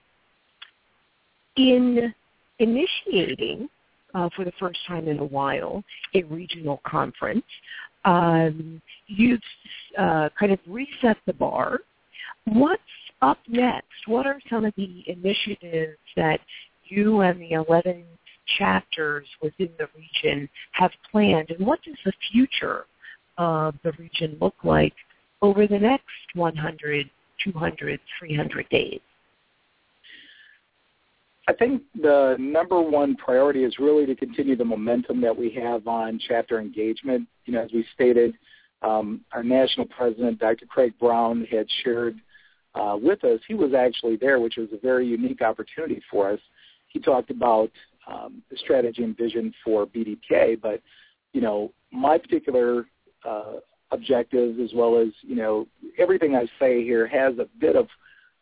in initiating for the first time in a while a regional conference, you've kind of reset the bar. What's up next? What are some of the initiatives that you and the 11 chapters within the region have planned, and what does the future of the region look like over the next 100, 200, 300 days? I think the number one priority is really to continue the momentum that we have on chapter engagement. As we stated, our national president, Dr. Craig Brown, had shared with us. He was actually there, which was a very unique opportunity for us. He talked about the strategy and vision for BDPA, but, my particular objectives as well as, everything I say here has a bit of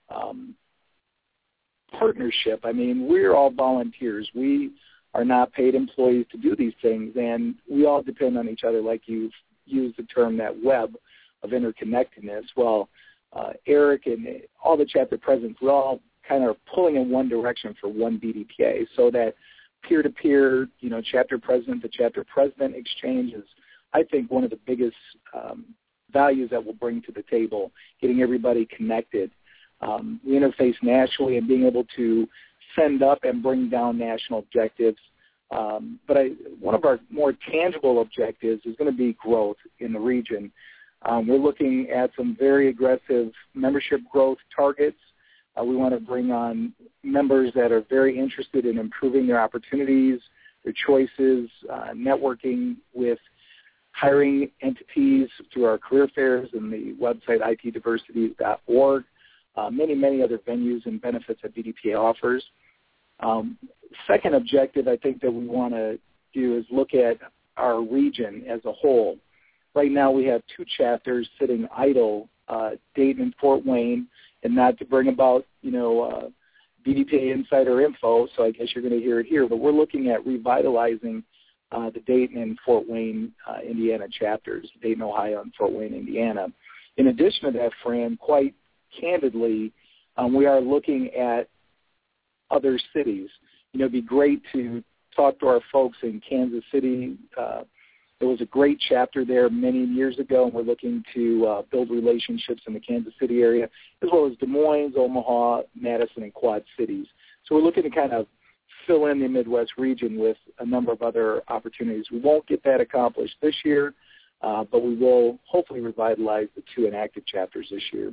partnership. I mean, we're all volunteers. We are not paid employees to do these things, and we all depend on each other, like you've used the term, that web of interconnectedness. Well, Eric and all the chapter presidents, we all kind of pulling in one direction for one BDPA, so that peer-to-peer, chapter president to chapter president exchange is, I think, one of the biggest values that we'll bring to the table, getting everybody connected. We interface nationally and being able to send up and bring down national objectives. But one of our more tangible objectives is going to be growth in the region. We're looking at some very aggressive membership growth targets. We want to bring on members that are very interested in improving their opportunities, their choices, networking with hiring entities through our career fairs and the website itdiversity.org, many, many other venues and benefits that BDPA offers. Second objective I think that we want to do is look at our region as a whole. Right now we have 2 chapters sitting idle, Dayton and Fort Wayne, and not to bring about, BDPA insider info, so I guess you're going to hear it here, but we're looking at revitalizing the Dayton and Fort Wayne, Indiana chapters, Dayton, Ohio, and Fort Wayne, Indiana. In addition to that, Fran, quite candidly, we are looking at other cities. It'd be great to talk to our folks in Kansas City. There was a great chapter there many years ago, and we're looking to build relationships in the Kansas City area, as well as Des Moines, Omaha, Madison, and Quad Cities. So we're looking to kind of fill in the Midwest region with a number of other opportunities. We won't get that accomplished this year, but we will hopefully revitalize the 2 inactive chapters this year.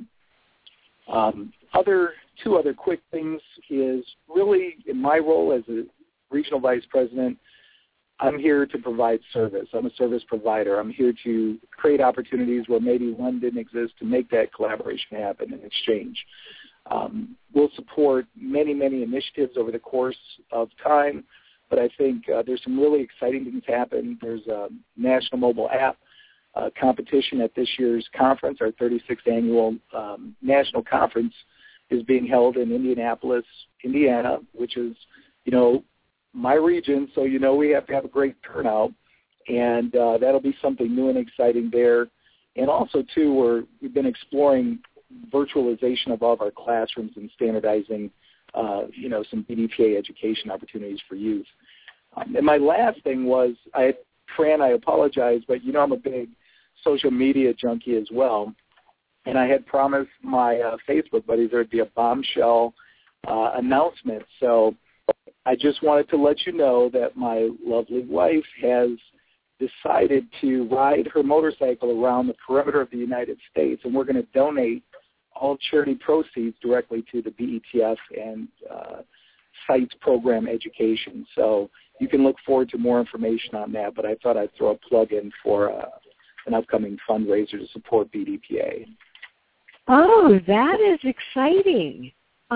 Two other quick things is really in my role as a regional vice president, I'm here to provide service. I'm a service provider. I'm here to create opportunities where maybe one didn't exist to make that collaboration happen and exchange. We'll support many, many initiatives over the course of time, but I think there's some really exciting things happen. There's a national mobile app competition at this year's conference. Our 36th annual national conference is being held in Indianapolis, Indiana, which is, my region, so we have to have a great turnout, and that'll be something new and exciting there. And also, too, we've been exploring virtualization of all of our classrooms and standardizing, some BDPA education opportunities for youth. And my last thing was, Fran, I apologize, but I'm a big social media junkie as well, and I had promised my Facebook buddies there'd be a bombshell announcement. So I just wanted to let you know that my lovely wife has decided to ride her motorcycle around the perimeter of the United States, and we're going to donate all charity proceeds directly to the BETF and SITES program education. So you can look forward to more information on that, but I thought I'd throw a plug in for an upcoming fundraiser to support BDPA. Oh, that is exciting.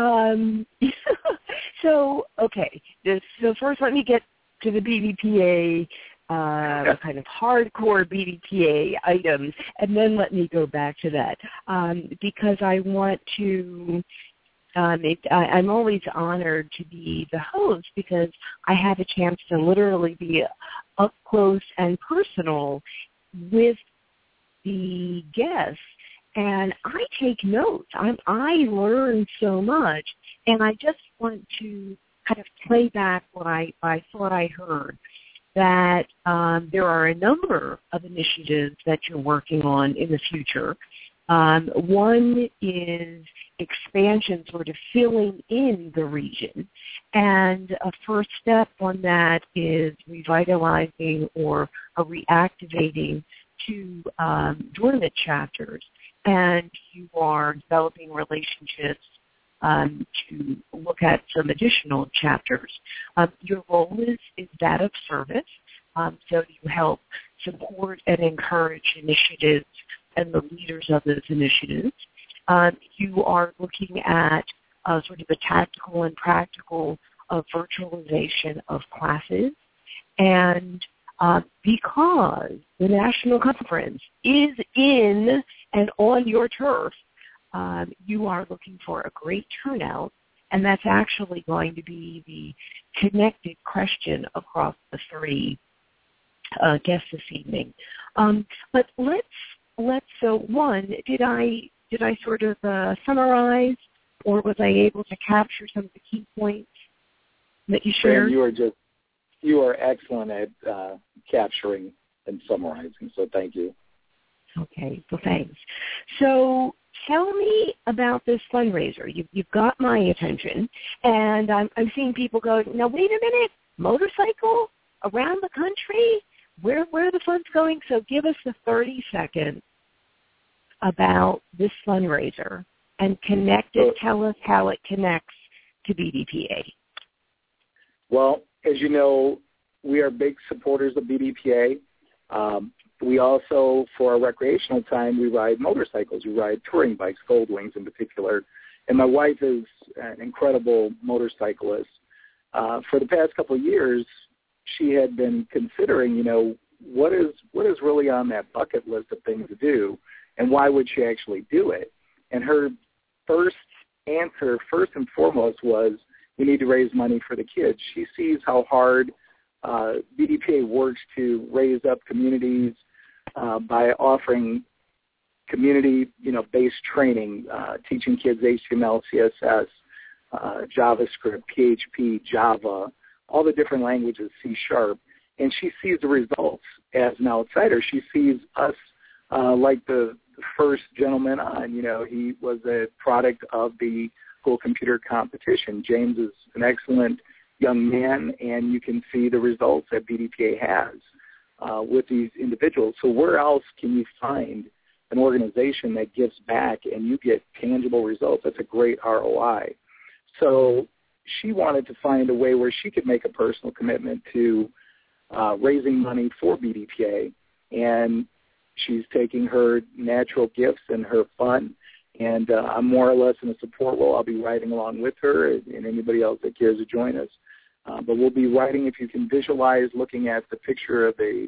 So first let me get to the BDPA, kind of hardcore BDPA items, and then let me go back to that, because I want to, I'm always honored to be the host because I have a chance to literally be up close and personal with the guests. And I take notes. I learn so much, and I just want to kind of play back what I thought I heard, that there are a number of initiatives that you're working on in the future. One is expansion, sort of filling in the region, and a first step on that is revitalizing or reactivating 2 dormant chapters. And you are developing relationships to look at some additional chapters. Your role is that of service, so you help support and encourage initiatives and the leaders of those initiatives. You are looking at sort of a tactical and practical virtualization of classes, and because the national conference is in and on your turf, you are looking for a great turnout, and that's actually going to be the connected question across the 3 guests this evening. But let's so one, did I sort of summarize or was I able to capture some of the key points that you shared? You are excellent at capturing and summarizing, so thank you. Okay, well, thanks. So tell me about this fundraiser. You've got my attention, and I'm seeing people go, now wait a minute, motorcycle around the country? Where are the funds going? So give us the 30 seconds about this fundraiser and tell us how it connects to BDPA. Well, as you know, we are big supporters of BDPA. We also, for our recreational time, we ride motorcycles. We ride touring bikes, Goldwings in particular. And my wife is an incredible motorcyclist. For the past couple of years, she had been considering, what is really on that bucket list of things to do, and why would she actually do it? And her first answer, first and foremost, was we need to raise money for the kids. She sees how hard BDPA works to raise up communities by offering community-based training, teaching kids HTML, CSS, JavaScript, PHP, Java, all the different languages, C#. And she sees the results as an outsider. She sees us like the first gentleman on. He was a product of the school computer competition. James is an excellent young man, and you can see the results that BDPA has with these individuals. So where else can you find an organization that gives back and you get tangible results? That's a great ROI. So she wanted to find a way where she could make a personal commitment to raising money for BDPA, and she's taking her natural gifts and her fun, and I'm more or less in a support role. I'll be riding along with her and anybody else that cares to join us. But we'll be riding, if you can visualize looking at the picture of a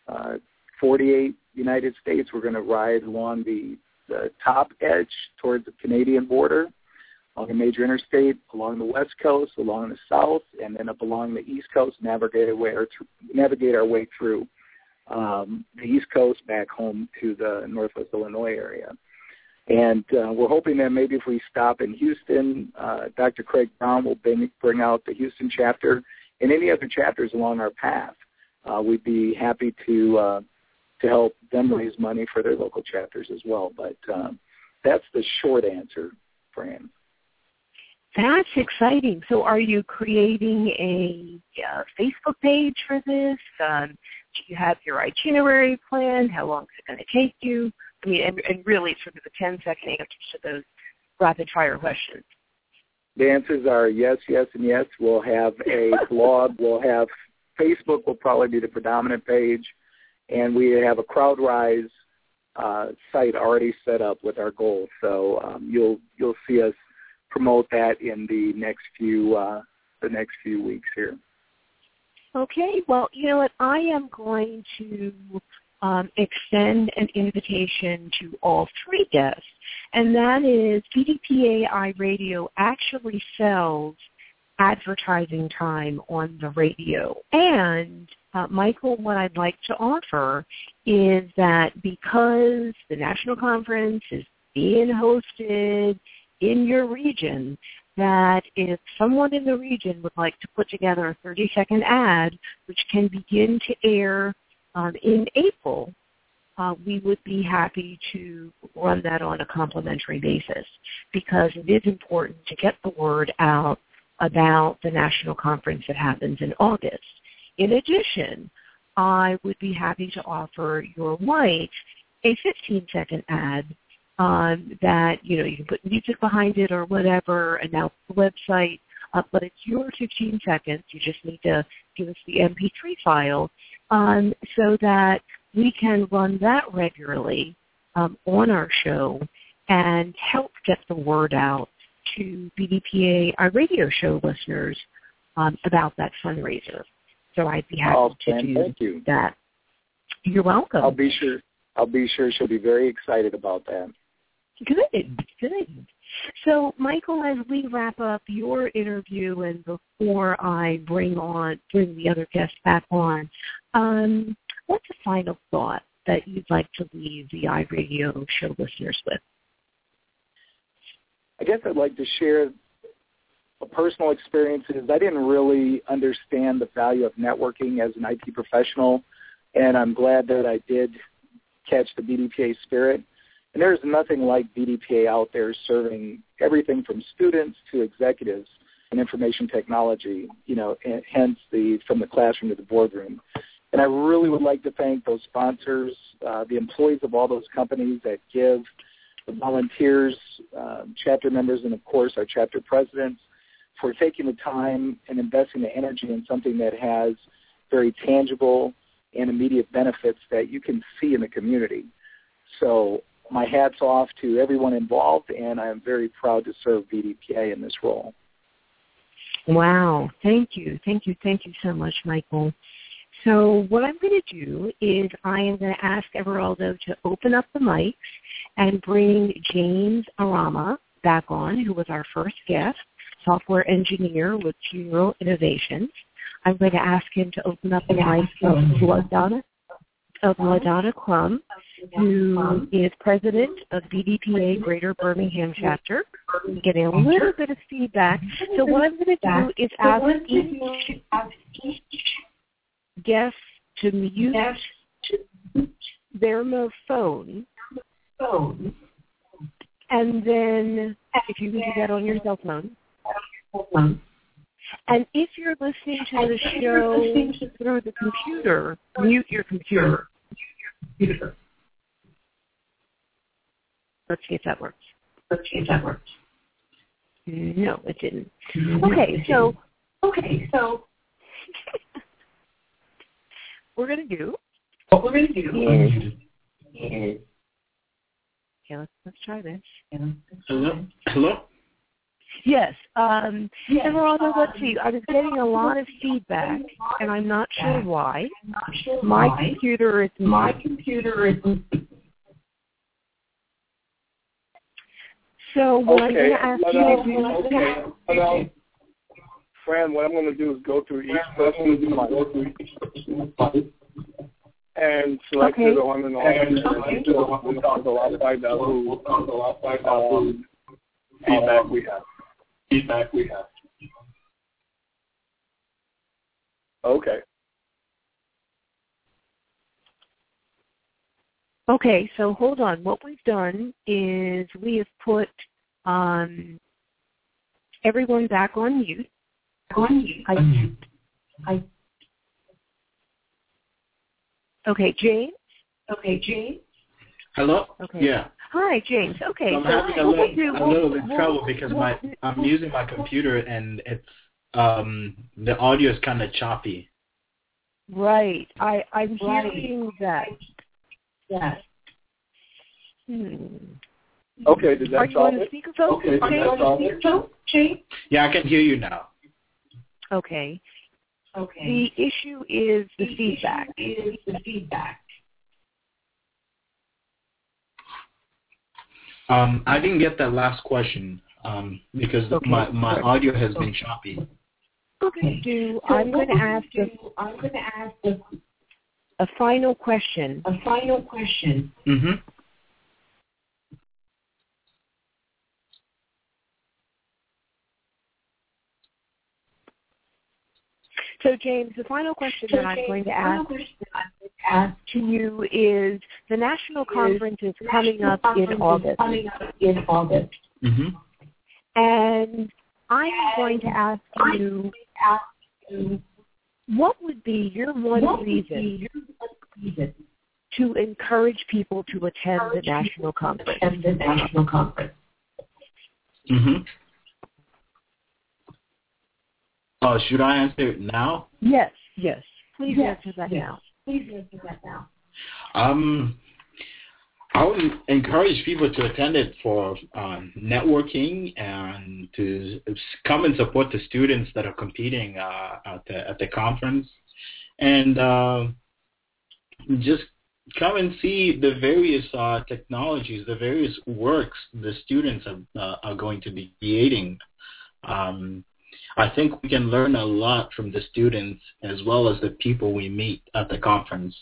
48 United States, we're going to ride along the top edge towards the Canadian border, along a major interstate, along the west coast, along the south, and then up along the east coast, navigate our way through the east coast back home to the Northwest Illinois area. And we're hoping that maybe if we stop in Houston, Dr. Craig Brown will bring out the Houston chapter and any other chapters along our path. We'd be happy to help them raise money for their local chapters as well. But that's the short answer, Fran. That's exciting. So are you creating a Facebook page for this? Do you have your itinerary planned? How long is it going to take you? I mean, and really sort of the 10-second answers to those rapid-fire questions. The answers are yes, yes, and yes. We'll have a blog. We'll have Facebook will probably be the predominant page. And we have a CrowdRise site already set up with our goals. So you'll see us promote that in the next few weeks here. Okay. Well, you know what? I am going to extend an invitation to all three guests, and that is BDPA iRadio actually sells advertising time on the radio. And, Michael, what I'd like to offer is that because the national conference is being hosted in your region, that if someone in the region would like to put together a 30-second ad, which can begin to air in April, we would be happy to run that on a complimentary basis, because it is important to get the word out about the national conference that happens in August. In addition, I would be happy to offer your wife a 15-second ad that, you can put music behind it or whatever, announce the website, but it's your 15 seconds. You just need to give us the MP3 file so that we can run that regularly on our show and help get the word out to BDPA, our radio show listeners, about that fundraiser. So I'd be happy to do that. You're welcome. I'll be sure she'll be very excited about that. Good. So, Michael, as we wrap up your interview and before I bring the other guests back on, what's a final thought that you'd like to leave the iRadio show listeners with? I guess I'd like to share a personal experience. I didn't really understand the value of networking as an IT professional, and I'm glad that I did catch the BDPA spirit. And there's nothing like BDPA out there serving everything from students to executives in information technology, and hence from the classroom to the boardroom. And I really would like to thank those sponsors, the employees of all those companies that give, the volunteers, chapter members, and, of course, our chapter presidents for taking the time and investing the energy in something that has very tangible and immediate benefits that you can see in the community. So my hat's off to everyone involved, and I am very proud to serve BDPA in this role. Wow. Thank you. Thank you so much, Michael. So what I'm going to do is I am going to ask Everaldo to open up the mics and bring James Arama back on, who was our first guest, software engineer with Funeral Innovations. I'm going to ask him to open up the mic of LaDonna Crum, who is president of BDPA Greater Birmingham Chapter. I'm getting a little bit of feedback. So what I'm going to do is ask each guest to mute their phone. And then, if you can do that on your cell phone. And if you're listening to the show through the computer, mute your computer. Let's see if that works. No, it didn't. Okay, so what we're going to do is okay, let's try this. Hello? Yes. Everaldo, let's see. I was getting a lot of feedback, and I'm not sure why. My computer is. So what I'm going to ask you to do. Okay. Fran, what I'm going to do is go through each person's mic and select the one and all. We'll talk a lot about feedback we have. Okay. Okay, so hold on. What we've done is we have put everyone back on mute. Okay, James? Hello? Okay. Yeah. Hi, James. Okay. So I'm having a little bit of trouble because I'm using my computer and it's the audio is kind of choppy. Right. I'm hearing that. Yes. Okay, did that Are you on the speakerphone? Yeah, I can hear you now. Okay. The issue is the feedback. I didn't get that last question because my audio has been choppy. I'm going to ask a final question. Mm-hmm. So, James, the final question that I'm going to ask to you is, the national conference is coming up in August. Mm-hmm. And I'm going to ask you, what would be your one reason to encourage people to attend the national conference? Mm-hmm. Oh, should I answer it now? Yes. Please answer that now. I would encourage people to attend it for networking and to come and support the students that are competing at the conference, and just come and see the various technologies, the various works the students are going to be creating. I think we can learn a lot from the students as well as the people we meet at the conference,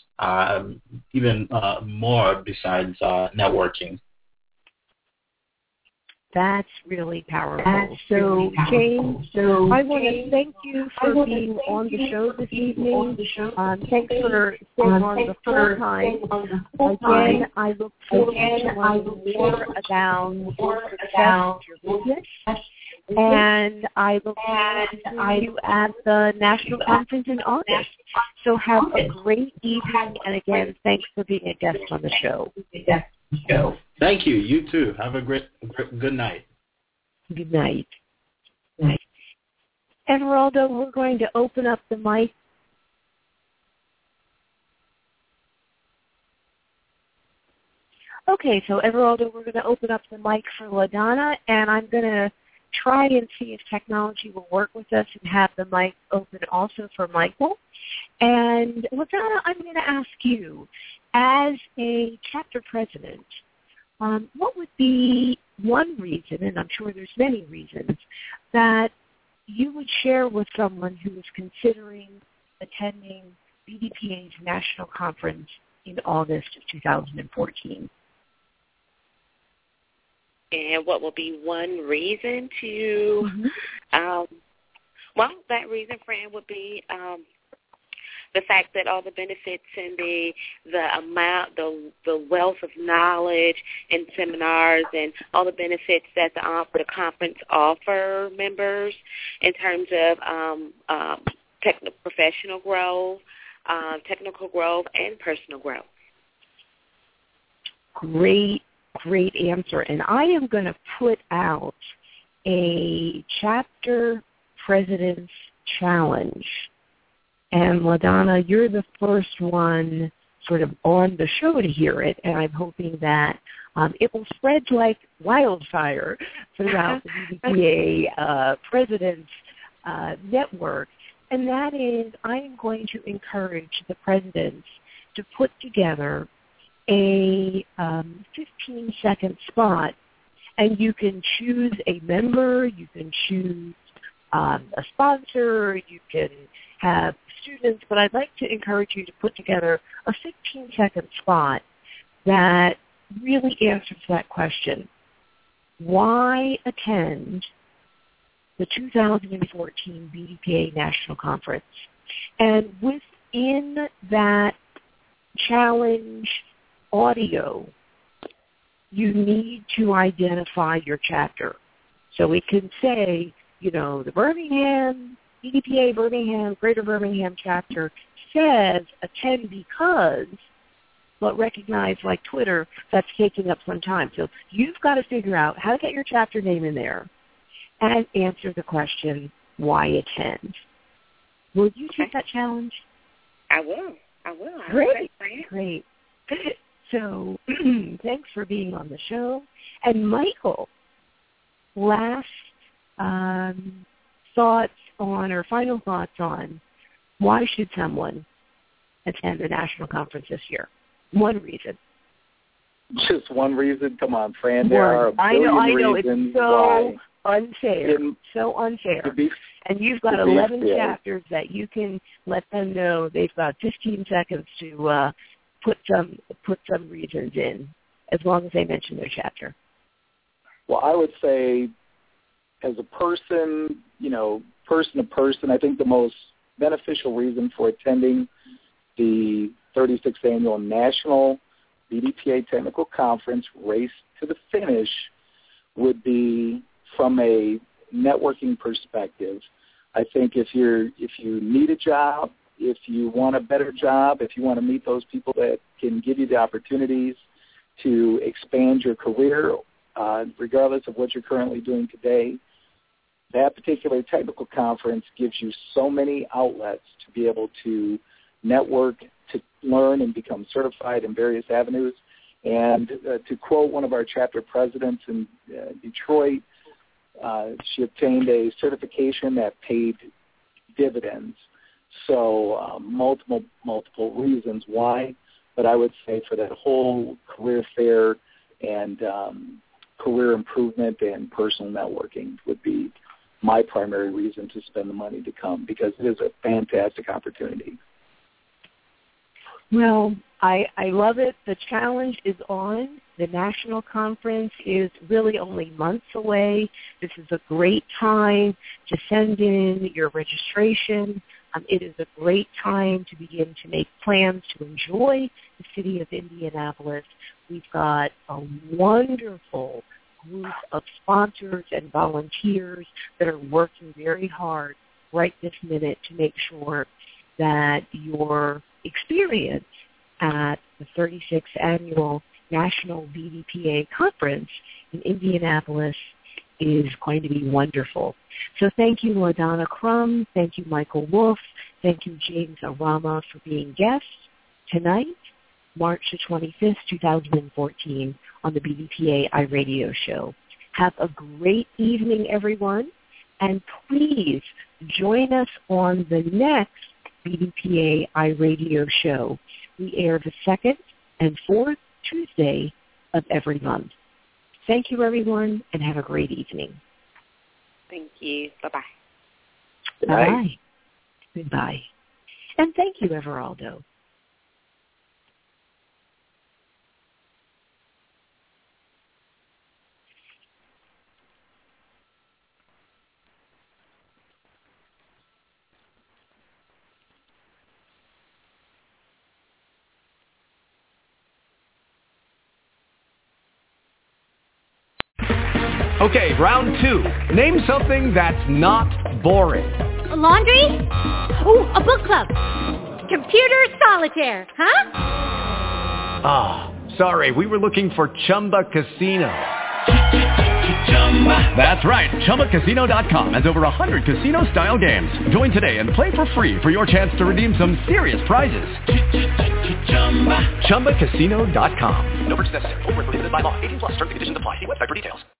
even more besides networking. That's really powerful. So, James, I want to thank you for being on the show this evening. Thanks for staying on the full time. Again, I look forward to learning more about your success of your business. And I look forward to seeing you at the National Conference in August. So have a great evening. And again, thanks for being a guest on the show. Thank you. You too. Have a great good night. Good night. Everaldo, we're going to open up the mic. Okay, so Everaldo, we're going to open up the mic for LaDonna, and I'm going to try and see if technology will work with us and have the mic open also for Michael. And LaDonna, I'm going to ask you, as a chapter president, what would be one reason, and I'm sure there's many reasons, that you would share with someone who is considering attending BDPA's national conference in August of 2014? And what will be one reason to, well, that reason, Fran, would be the fact that all the benefits and the amount, the wealth of knowledge and seminars and all the benefits that the conference offer members in terms of professional growth, technical growth, and personal growth. Great answer. And I am going to put out a chapter president's challenge. And LaDonna, you're the first one sort of on the show to hear it, and I'm hoping that it will spread like wildfire throughout the BDPA President's Network. And that is, I am going to encourage the presidents to put together a 15-second spot, and you can choose a member, you can choose a sponsor, you can have students, but I'd like to encourage you to put together a 15-second spot that really answers that question. Why attend the 2014 BDPA National Conference? And within that challenge audio, you need to identify your chapter. So it can say, the Birmingham, BDPA Birmingham, Greater Birmingham chapter says attend because, but recognize, like Twitter, that's taking up some time. So you've got to figure out how to get your chapter name in there and answer the question, why attend? Will you take that challenge? I will. Great. So thanks for being on the show. And Michael, last thoughts on, or final thoughts on, why should someone attend the national conference this year? One reason. Just one reason? Come on, Fran. There are a billion reasons. It's so why. unfair. So unfair. And you've got 11 chapters that you can let them know they've got 15 seconds to put some reasons in, as long as they mention their chapter. Well, I would say, as a person, person to person, I think the most beneficial reason for attending the 36th Annual National BDPA Technical Conference Race to the Finish would be from a networking perspective. I think if you need a job, if you want a better job, if you want to meet those people that can give you the opportunities to expand your career, regardless of what you're currently doing today, that particular technical conference gives you so many outlets to be able to network, to learn and become certified in various avenues. And to quote one of our chapter presidents in Detroit, she obtained a certification that paid dividends. So multiple reasons why, but I would say for that whole career fair and career improvement and personal networking would be my primary reason to spend the money to come, because it is a fantastic opportunity. Well, I love it. The challenge is on. The national conference is really only months away. This is a great time to send in your registration. It is a great time to begin to make plans to enjoy the city of Indianapolis. We've got a wonderful group of sponsors and volunteers that are working very hard right this minute to make sure that your experience at the 36th Annual National BDPA Conference in Indianapolis is going to be wonderful. So thank you, LaDonna Crum. Thank you, Michael Wolf. Thank you, James Arama, for being guests tonight, March the 25th, 2014, on the BDPA iRadio show. Have a great evening, everyone, and please join us on the next BDPA iRadio show. We air the second and fourth Tuesday of every month. Thank you, everyone, and have a great evening. Thank you. Bye-bye. Bye. Goodbye. And thank you, Everaldo. Okay, round two. Name something that's not boring. A laundry? Ooh, a book club. Computer solitaire, huh? Ah, sorry, we were looking for Chumba Casino. That's right, ChumbaCasino.com has over 100 casino-style games. Join today and play for free for your chance to redeem some serious prizes. ChumbaCasino.com. No purchase necessary. Void where prohibited by law. 18+. Terms and conditions apply. See website for details.